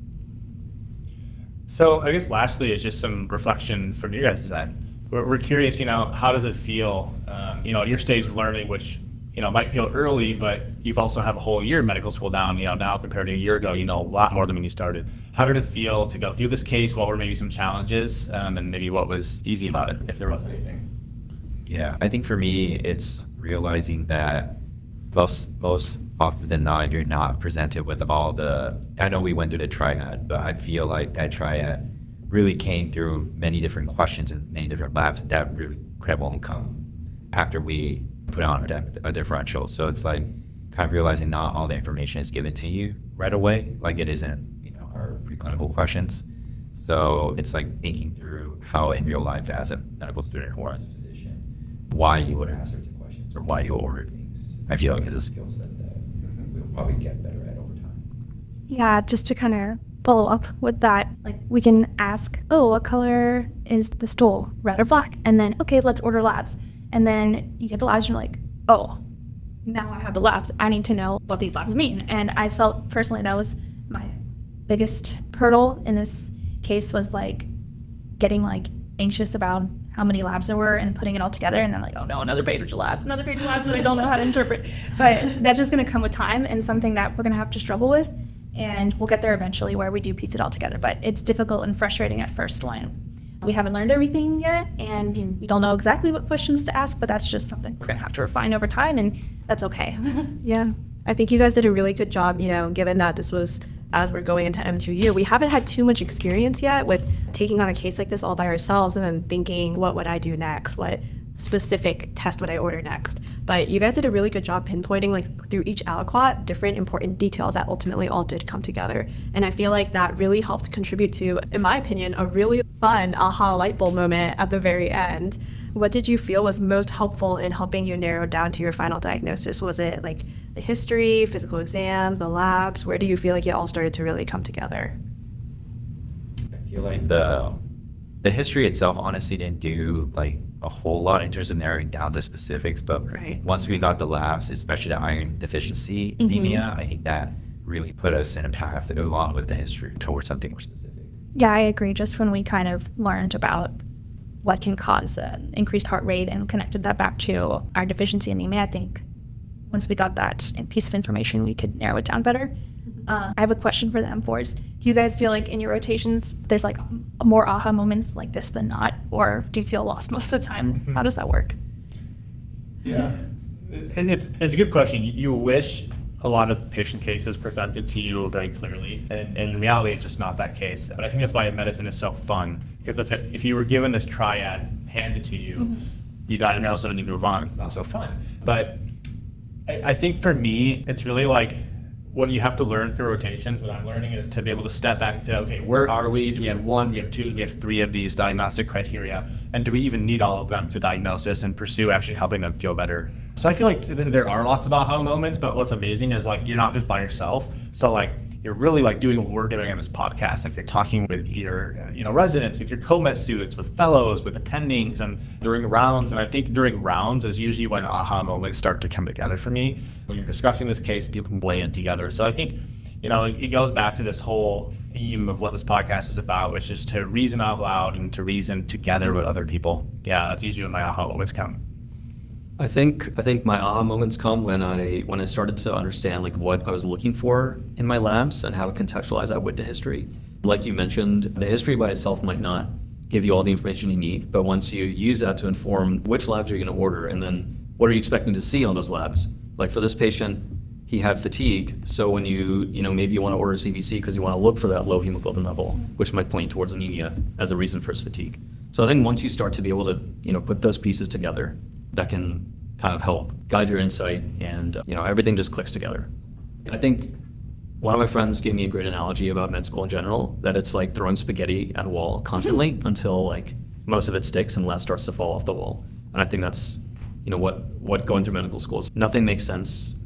So I guess lastly is just some reflection from you guys' side. We're curious, how does it feel, at your stage of learning, which, might feel early, but you've also have a whole year of medical school down, now compared to a year ago, a lot more than when you started. How did it feel to go through this case? What were maybe some challenges, and maybe what was easy about it, if there was anything? Yeah, I think for me, it's realizing that most often than not, you're not presented with I know we went through the triad, but I feel like that triad really came through many different questions and many different labs that really could only come after we put on a differential. So it's like kind of realizing not all the information is given to you right away, like it isn't, our preclinical questions. So it's like thinking through how in real life as a medical student or as a physician, why you would ask certain questions or why you order things. I feel like it's a skill set that we'll probably get better at over time. Yeah, just to kind of follow up with that, like we can ask, what color is the stool, red or black? And then, okay, let's order labs. And then you get the labs and you're like, now I have the labs. I need to know what these labs mean. And I felt personally that was my biggest hurdle in this case, was like getting like anxious about how many labs there were and putting it all together. And I'm like, oh no, another page of labs that I don't know how to interpret. But that's just going to come with time and something that we're going to have to struggle with. And we'll get there eventually where we do piece it all together. But it's difficult and frustrating at first when we haven't learned everything yet and we don't know exactly what questions to ask, but that's just something we're going to have to refine over time, and that's okay. Yeah, I think you guys did a really good job, given that this was, as we're going into M2U, we haven't had too much experience yet with taking on a case like this all by ourselves and then thinking, what would I do next? What specific test would I order next? But you guys did a really good job pinpointing, like through each aliquot, different important details that ultimately all did come together. And I feel like that really helped contribute to, in my opinion, a really fun aha light bulb moment at the very end. What did you feel was most helpful in helping you narrow down to your final diagnosis? Was it like the history, physical exam, the labs? Where do you feel like it all started to really come together? I feel like the history itself honestly didn't do like a whole lot in terms of narrowing down the specifics, but once we got the labs, especially the iron deficiency anemia, I think that really put us in a path to go along with the history towards something more specific. Yeah, I agree. Just when we kind of learned about what can cause increased heart rate and connected that back to our deficiency anemia, I think once we got that piece of information, we could narrow it down better. I have a question for the M4s. Do you guys feel like in your rotations, there's like more aha moments like this than not? Or do you feel lost most of the time? How does that work? Yeah, it's a good question. You wish a lot of patient cases presented to you very clearly, and in reality, it's just not that case. But I think that's why medicine is so fun, because if you were given this triad handed to you, you diagnose it and you move on. It's not so fun. But I think for me, it's really like what you have to learn through rotations, what I'm learning is to be able to step back and say, okay, where are we? Do we have one, do we have two, do we have three of these diagnostic criteria? And do we even need all of them to diagnose this and pursue actually helping them feel better? So I feel like there are lots of aha moments, but what's amazing is like, you're not just by yourself. So like, you're really like doing what we're doing on this podcast. If you're talking with your residents, with your co-med students, with fellows, with attendings, and during rounds. And I think during rounds is usually when aha moments start to come together for me. When you're discussing this case, people can weigh in together. So I think, it goes back to this whole theme of what this podcast is about, which is to reason out loud and to reason together with other people. Yeah, that's usually when my aha moments come. I think my aha moments come when I started to understand like what I was looking for in my labs and how to contextualize that with the history. Like you mentioned, the history by itself might not give you all the information you need, but once you use that to inform which labs you're going to order and then what are you expecting to see on those labs. Like for this patient, he had fatigue, so when maybe you want to order CBC because you want to look for that low hemoglobin level, which might point towards anemia as a reason for his fatigue. So I think once you start to be able to put those pieces together, that can kind of help guide your insight, and everything just clicks together. I think one of my friends gave me a great analogy about med school in general, that it's like throwing spaghetti at a wall constantly until like most of it sticks and less starts to fall off the wall. And I think that's what going through medical school is. Nothing makes sense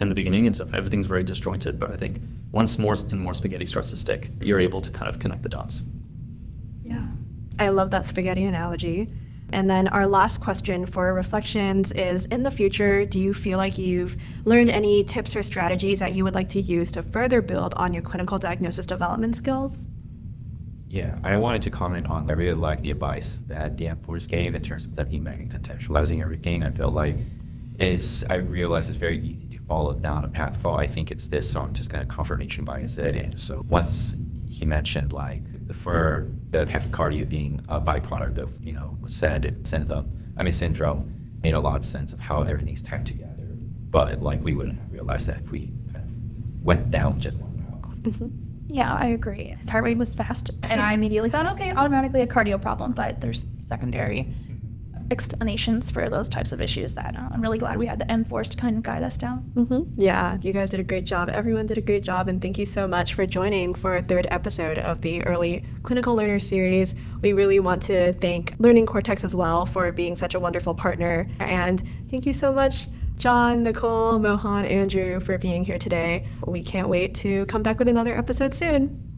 in the beginning, and so everything's very disjointed. But I think once more and more spaghetti starts to stick, you're able to kind of connect the dots. Yeah. I love that spaghetti analogy. And then our last question for reflections is, in the future, do you feel like you've learned any tips or strategies that you would like to use to further build on your clinical diagnosis development skills? Yeah, I wanted to comment on, I really like the advice that the Force gave in terms of the email contextualizing everything. I felt like I realized it's very easy to follow down a path. Well, I think it's this, so I'm just going to confirmation bias it in. So once he mentioned like for the tachycardia being a byproduct of, syndrome, made a lot of sense of how everything's tied together. But like we wouldn't have realized that if we kind of went down just one route. Yeah, I agree. His heart rate was fast, and I immediately thought, okay, automatically a cardio problem, but there's secondary explanations for those types of issues that I'm really glad we had the M-Force to kind of guide us down. Yeah, you guys did a great job. Everyone did a great job, and thank you so much for joining for our third episode of the Early Clinical Learner series. We really want to thank Learning Cortex as well for being such a wonderful partner, and thank you so much, John, Nicole, Mohan, Andrew, for being here today. We can't wait to come back with another episode soon.